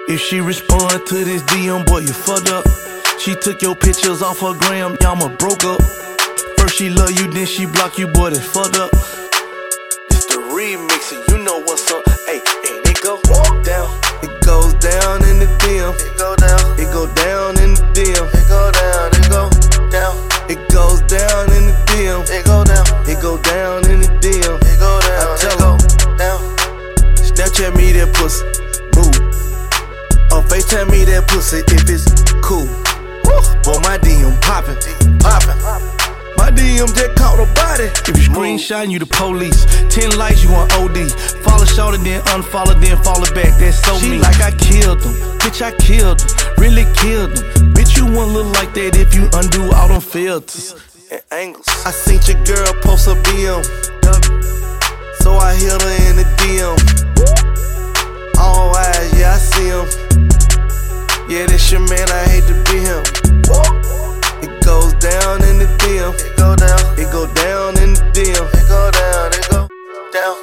If she respond to this DM, boy, you fucked up. She took your pictures off her gram, y'all broke up. First she love you, then she block you, boy, that's fucked up. It's the remix and you know what's up. Hey, and it go down. It goes down in the DM. It go down. It go down in the DM. It go down. It go down. It goes down in the DM. It go down. It go down in the DM. It go down. I tell her down. Snapchat me that pussy, move. Or FaceTime me that pussy if it's cool. Boy, my DM poppin', poppin'. My DM just caught a body. If you screenshot, you the police. 10 likes, you on OD. Follow short and then unfollow, then follow back. That's so mean. She like I killed them. Bitch, I killed them. Really killed them. Bitch, you won't look like that if you undo all them filters and angles. I seen your girl post a BM, so I hit her in the DM. All eyes, yeah, I see him. Yeah, this your man, I hate to be him. It goes down in the DM. It go down. It go down in the DM. It go down. It go down.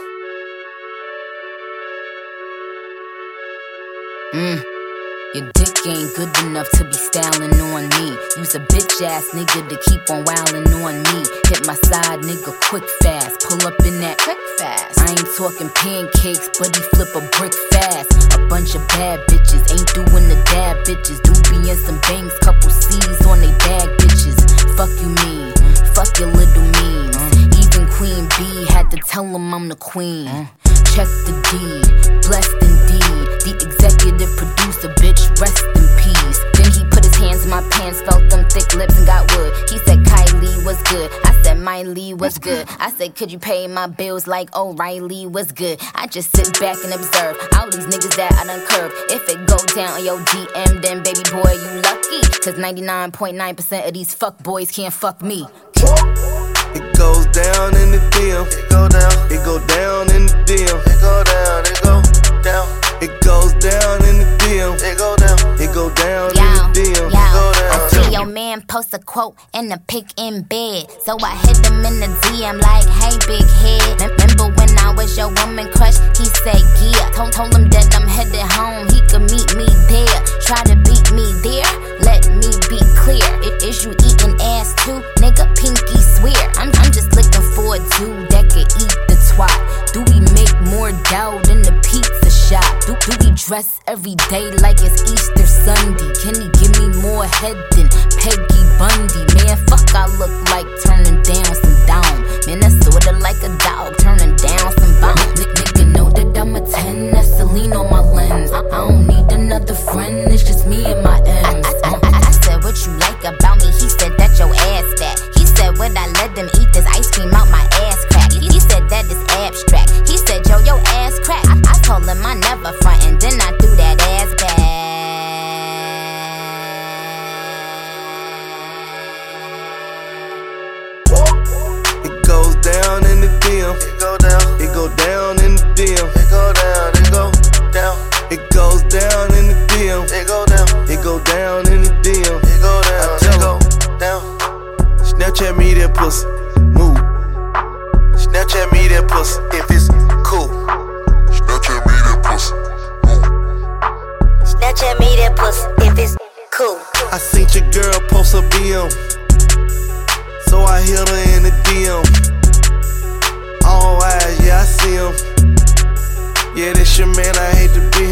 Your dick ain't good enough to be styling on me. You's a bitch ass nigga to keep on wildin' on me. Hit my side nigga quick fast. Pull up in that quick fast. I ain't talking pancakes, but he flip a brick fast. A bunch of bad bitches ain't doing the dab bitches. Do be in some bangs, couple C's on they bag bitches. Fuck you mean, fuck your little means. Even Queen B had to tell him I'm the queen. Check the deed, blessed indeed. The executive producer, bitch, rest in peace. Then he put his hands in my pants, felt them thick lips and got wood. He said Kylie was good, I said Miley was good. I said could you pay my bills like O'Reilly was good. I just sit back and observe all these niggas that I done curved. If it go down on your DM, then baby boy you lucky. Cause 99.9% of these fuck boys can't fuck me. It goes down in the DM. It go down. It go down in the DM. It go down. It go down. It goes down in the DM. It go down. It go down in the DM. It go down. I see your man post a quote and a pic in bed, so I hit him in the DM like, hey big head. Remember when I was your woman crush? He said yeah. Told him that I'm headed home. He could meet me there. Try to beat me there. Let me be clear. Is you eating ass too, nigga? Pinky swear. I'm just looking for a dude that could eat the twat. Do we make more dough than the pizza shop? Do we dress every day like it's Easter Sunday? Can he give me more head than Peggy Bundy? Man, fuck, I look like turning down some down. Man, that's sorta like a dog turning down some bone. Nigga know that I'm a 10, that's Celine on my lens. I don't need another friend, it's just me and my M's. I said what you like about me, he said that your ass fat. He said would I let them eat this ice cream out my ass crack? He said that is abstract. He said yo, your ass crack. I told him I never front and then I threw that ass back. It goes down in the DM. It go down. It go down in the DM. It go down. It go down. It goes down in the DM. It go down. It go down in the DM. It go down. I tell her down. Snapchat me that pussy, move. Snapchat me that pussy if it's cool. Snapchat me that pussy, move. Snapchat me that pussy if it's cool. I seen your girl post a BM, so I hit her in the DM. All eyes, yeah, I see him. Yeah, this your man, I hate to be